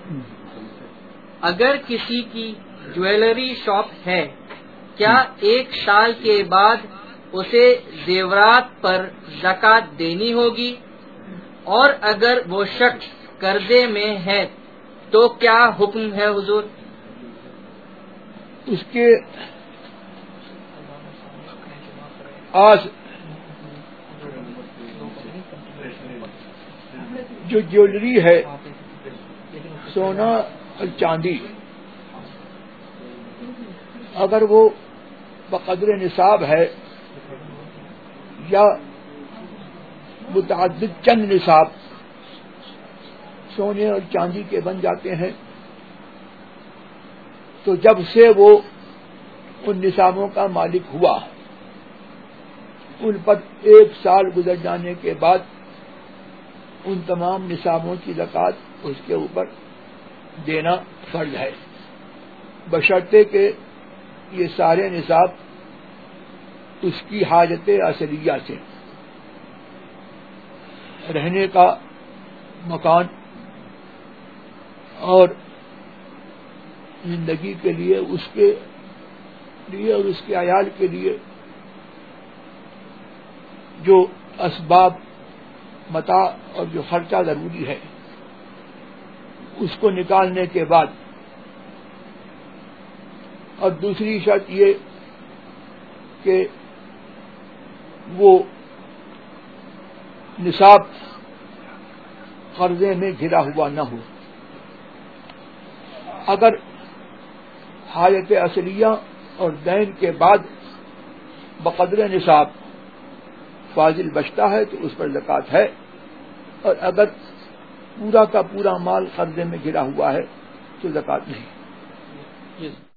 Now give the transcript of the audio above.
اگر کسی کی جویلری شاپ ہے، کیا 1 سال کے بعد اسے زیورات پر زکوٰۃ دینی ہوگی؟ اور اگر وہ شخص قرضے میں ہے تو کیا حکم ہے حضور؟ اس کے آج جو جیولری ہے، سونا اور چاندی، اگر وہ بقدر نصاب ہے یا متعدد چند نصاب سونے اور چاندی کے بن جاتے ہیں، تو جب سے وہ ان نصابوں کا مالک ہوا، ان پر 1 سال گزر جانے کے بعد ان تمام نصابوں کی زکوٰۃ اس کے اوپر دینا فرض ہے، بشرطے کہ یہ سارے نصاب اس کی حاجت اصلیہ سے، رہنے کا مکان اور زندگی کے لیے، اس کے لیے اور اس کے عیال کے لیے جو اسباب متاع اور جو خرچہ ضروری ہے، اس کو نکالنے کے بعد، اور دوسری شرط یہ کہ وہ نصاب قرضے میں گھرا ہوا نہ ہو۔ اگر حاجت اصلیہ اور دین کے بعد بقدر نصاب فاضل بچتا ہے تو اس پر زکوٰۃ ہے، اور اگر پورا کا پورا مال قرضے میں گھرا ہوا ہے تو زکوٰۃ نہیں۔